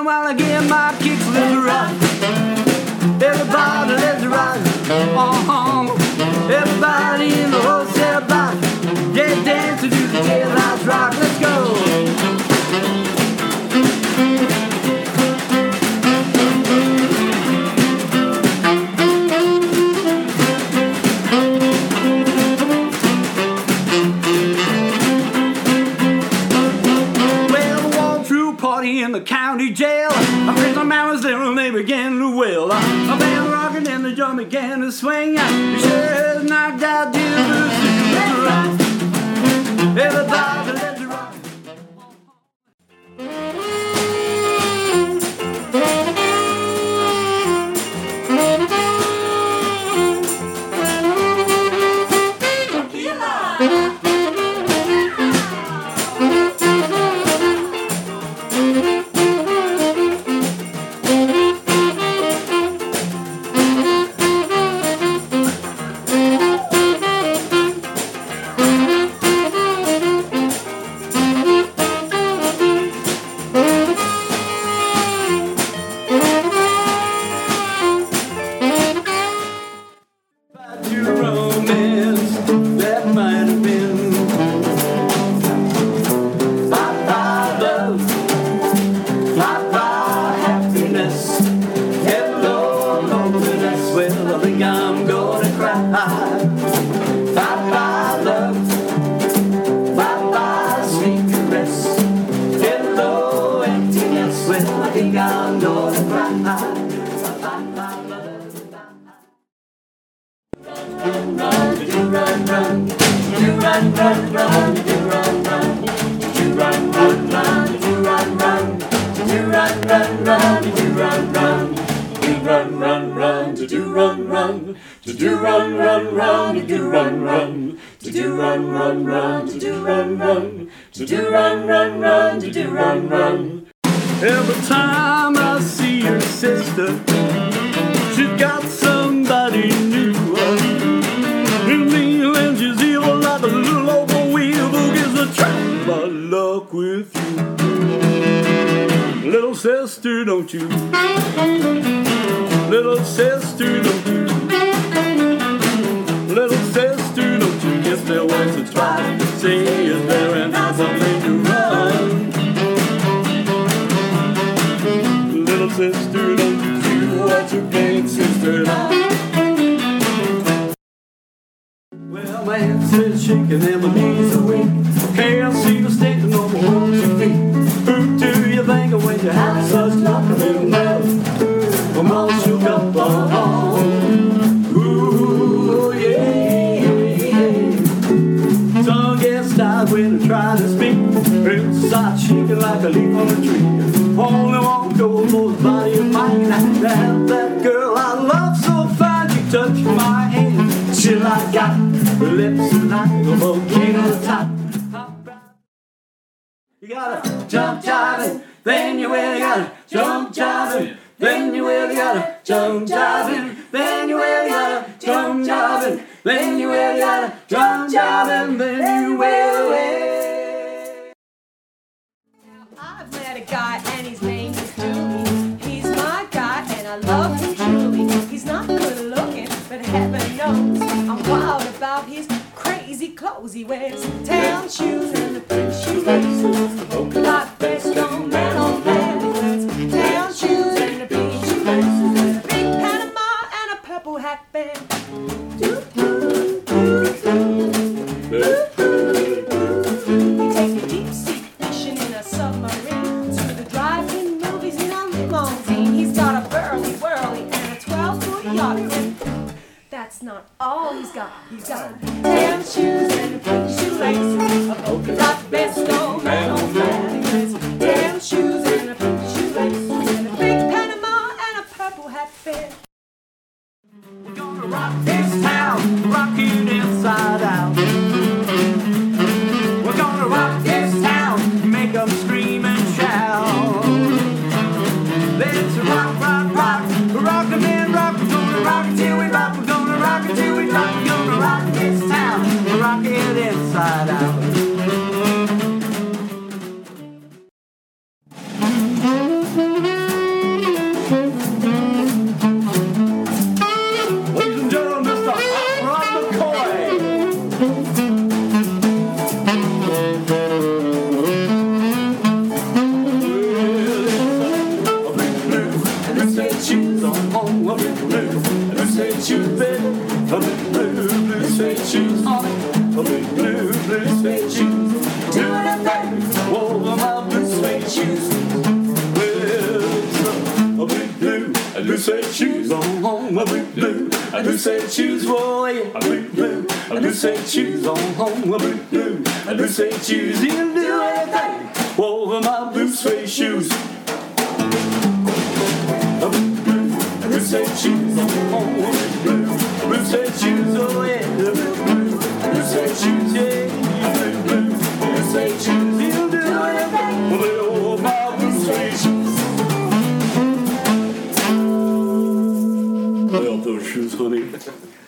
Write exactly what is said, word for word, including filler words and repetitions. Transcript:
while I get my kicks. Let's rock. Everybody, let's rock. Uh-huh. Everybody in the wholesale block, get dance to do the jailhouse rock. Let's go. Well, I walked through a party in the county jail. I raised my man was there and they began to wail. A band rocking and the drum began to swing. You sure has knocked out the blues. Let's rock. Everybody, let's rock. Every time I see your sister, she's got somebody new. And me and she's evil like a little old wheel who gives a try my luck with you. Little sister, don't you? Little sister, don't you? Little sister, don't you? Guess there was a try to say is there and not something to run. Little sister, don't you do what you big sister does? Well, my hands are shaking and my knees are weak. Can't see the state no more on your feet. Who do you think of when you have such luck in love? I'm all shook up on. Ooh, yeah, yeah, yeah. Tongue gets tied when I try to speak. Hips start shaking like a leaf on a tree. Only one goal for the body of mine. That, that girl I love so fine. She touched my hand. She like got her lips like a volcano top. You gotta jump jiving, then you will. You gotta jump jiving, then you will. You gotta jump jiving, then you will. You gotta jump jiving, then you will. You gotta jump jiving, then you will. I've met a guy and his name is Doobie. He's my guy and I love him truly. He's not good looking, but heaven knows I'm wild about his crazy clothes. He wears town shoes and the pink shoelaces, a polka dot vest on man on man. He wears town shoes and the pink shoelaces, and a big Panama and a purple hat band. That's not all he's got. He's got tan shoes and a pink shoelaces, a polka dot vest on man on man. He wears tan shoes and a pink shoelaces, and a big Panama and a purple hat band. We're gonna rock this town, rock it inside out. We're gonna rock this town, make them scream and shout. Let's rock, rock, rock, rock 'em and rock. We're gonna rock it till we rock. We're gonna rock it till we rock. We're gonna rock this town. suede shoes, baby. A blue, blue, blue suede shoes on it. A blue, blue, blue suede shoes. Doing a thing over my blue suede shoes. Well, a blue, blue, a blue suede shoes on, on, a blue, blue, a blue suede shoes, oh yeah. A blue, blue, a blue suede shoes on, on, a blue, blue, a blue suede shoes. You can do anything over my blue suede shoes. A blue, blue, a blue suede shoes on, on, a blue, blue, a blue suede shoes, oh yeah. A blue, blue, a blue suede shoes, yeah. A blue, blue, a blue suede shoes. You can do anything over my blue suede shoes. I love those shoes, honey.